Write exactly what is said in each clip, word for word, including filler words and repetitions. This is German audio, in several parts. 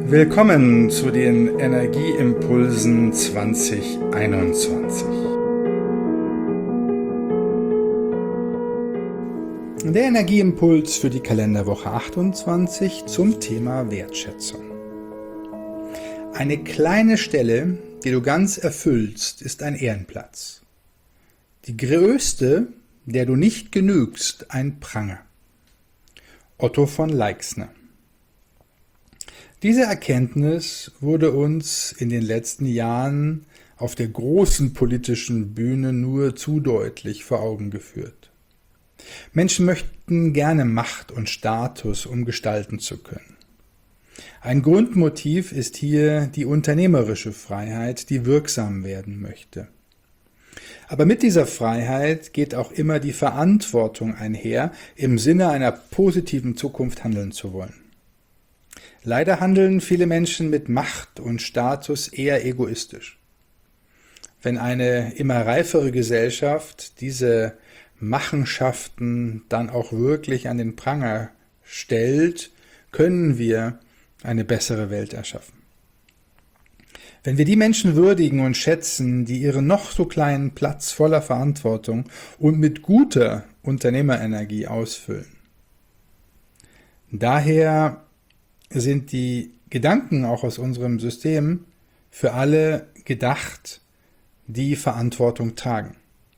Willkommen zu den Energieimpulsen zwanzig einundzwanzig. Der Energieimpuls für die Kalenderwoche achtundzwanzig zum Thema Wertschätzung. Eine kleine Stelle, die du ganz erfüllst, ist ein Ehrenplatz. Die größte, der du nicht genügst, ein Pranger. Otto von Leixner. Diese Erkenntnis wurde uns in den letzten Jahren auf der großen politischen Bühne nur zu deutlich vor Augen geführt. Menschen möchten gerne Macht und Status, um gestalten zu können. Ein Grundmotiv ist hier die unternehmerische Freiheit, die wirksam werden möchte. Aber mit dieser Freiheit geht auch immer die Verantwortung einher, im Sinne einer positiven Zukunft handeln zu wollen. Leider handeln viele Menschen mit Macht und Status eher egoistisch. Wenn eine immer reifere Gesellschaft diese Machenschaften dann auch wirklich an den Pranger stellt, können wir eine bessere Welt erschaffen. Wenn wir die Menschen würdigen und schätzen, die ihren noch so kleinen Platz voller Verantwortung und mit guter Unternehmerenergie ausfüllen. Daher sind die Gedanken auch aus unserem System für alle gedacht, die Verantwortung tragen.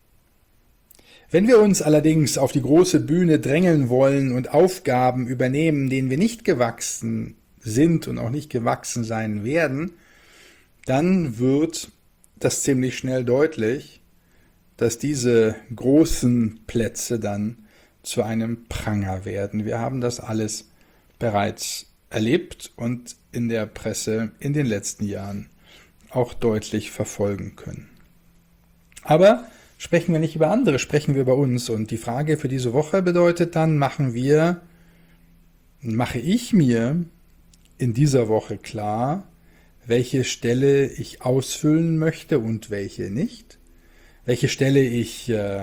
Wenn wir uns allerdings auf die große Bühne drängeln wollen und Aufgaben übernehmen, denen wir nicht gewachsen sind und auch nicht gewachsen sein werden, dann wird das ziemlich schnell deutlich, dass diese großen Plätze dann zu einem Pranger werden. Wir haben das alles bereits erlebt und in der Presse in den letzten Jahren auch deutlich verfolgen können. Aber sprechen wir nicht über andere, sprechen wir über uns. Und die Frage für diese Woche bedeutet dann, machen wir, mache ich mir in dieser Woche klar, welche Stelle ich ausfüllen möchte und welche nicht, welche Stelle ich äh,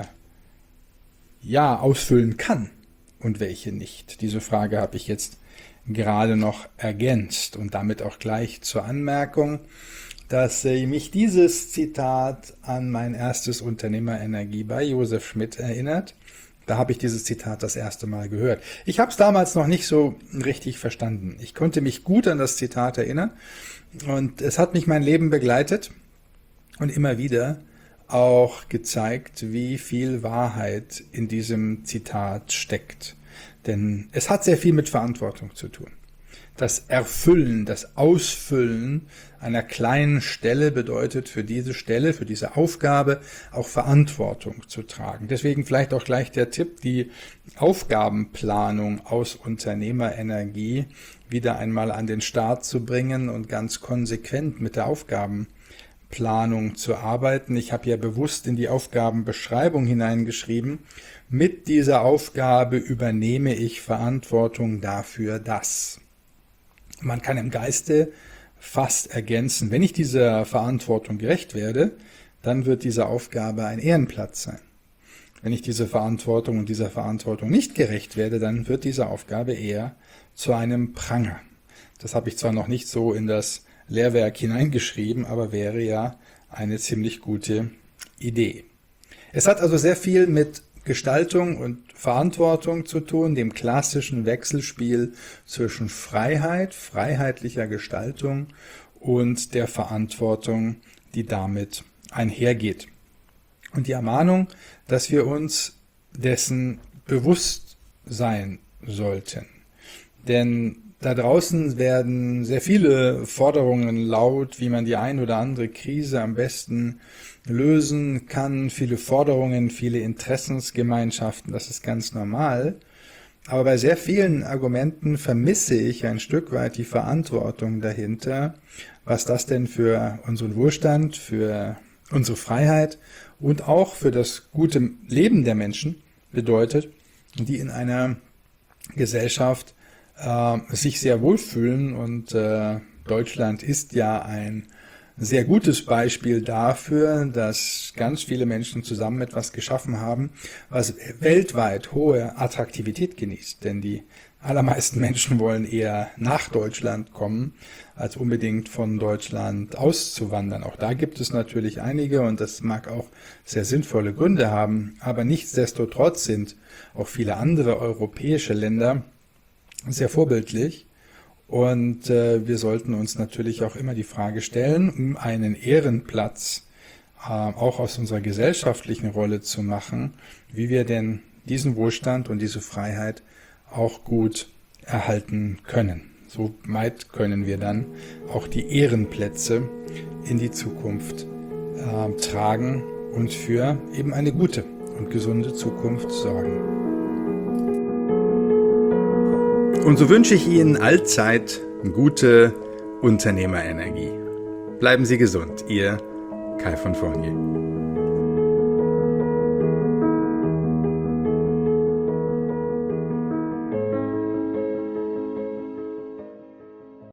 ja ausfüllen kann und welche nicht. Diese Frage habe ich jetzt gerade noch ergänzt und damit auch gleich zur Anmerkung, dass äh, mich dieses Zitat an mein erstes Unternehmerenergie bei Josef Schmidt erinnert. Da habe ich dieses Zitat das erste Mal gehört. Ich habe es damals noch nicht so richtig verstanden. Ich konnte mich gut an das Zitat erinnern und es hat mich mein Leben begleitet und immer wieder auch gezeigt, wie viel Wahrheit in diesem Zitat steckt. Denn es hat sehr viel mit Verantwortung zu tun. Das Erfüllen, das Ausfüllen einer kleinen Stelle bedeutet für diese Stelle, für diese Aufgabe auch Verantwortung zu tragen. Deswegen vielleicht auch gleich der Tipp, die Aufgabenplanung aus Unternehmerenergie wieder einmal an den Start zu bringen und ganz konsequent mit der Aufgabenplanung zu arbeiten. Ich habe ja bewusst in die Aufgabenbeschreibung hineingeschrieben, mit dieser Aufgabe übernehme ich Verantwortung dafür, dass. Man kann im Geiste fast ergänzen, wenn ich dieser Verantwortung gerecht werde, dann wird diese Aufgabe ein Ehrenplatz sein. Wenn ich dieser Verantwortung und dieser Verantwortung nicht gerecht werde, dann wird diese Aufgabe eher zu einem Pranger. Das habe ich zwar noch nicht so in das Lehrwerk hineingeschrieben, aber wäre ja eine ziemlich gute Idee. Es hat also sehr viel mit Gestaltung und Verantwortung zu tun, dem klassischen Wechselspiel zwischen Freiheit, freiheitlicher Gestaltung und der Verantwortung, die damit einhergeht. Und die Ermahnung, dass wir uns dessen bewusst sein sollten. Denn da draußen werden sehr viele Forderungen laut, wie man die ein oder andere Krise am besten lösen kann. Viele Forderungen, viele Interessensgemeinschaften, das ist ganz normal. Aber bei sehr vielen Argumenten vermisse ich ein Stück weit die Verantwortung dahinter, was das denn für unseren Wohlstand, für unsere Freiheit und auch für das gute Leben der Menschen bedeutet, die in einer Gesellschaft äh, sich sehr wohlfühlen. Und äh, Deutschland ist ja ein sehr gutes Beispiel dafür, dass ganz viele Menschen zusammen etwas geschaffen haben, was weltweit hohe Attraktivität genießt. Denn die allermeisten Menschen wollen eher nach Deutschland kommen, als unbedingt von Deutschland auszuwandern. Auch da gibt es natürlich einige und das mag auch sehr sinnvolle Gründe haben, aber nichtsdestotrotz sind auch viele andere europäische Länder sehr vorbildlich und äh, wir sollten uns natürlich auch immer die Frage stellen, um einen Ehrenplatz äh, auch aus unserer gesellschaftlichen Rolle zu machen, wie wir denn diesen Wohlstand und diese Freiheit auch gut erhalten können. So weit können wir dann auch die Ehrenplätze in die Zukunft äh, tragen und für eben eine gute und gesunde Zukunft sorgen. Und so wünsche ich Ihnen allzeit gute Unternehmerenergie. Bleiben Sie gesund, Ihr Kai von Fournier.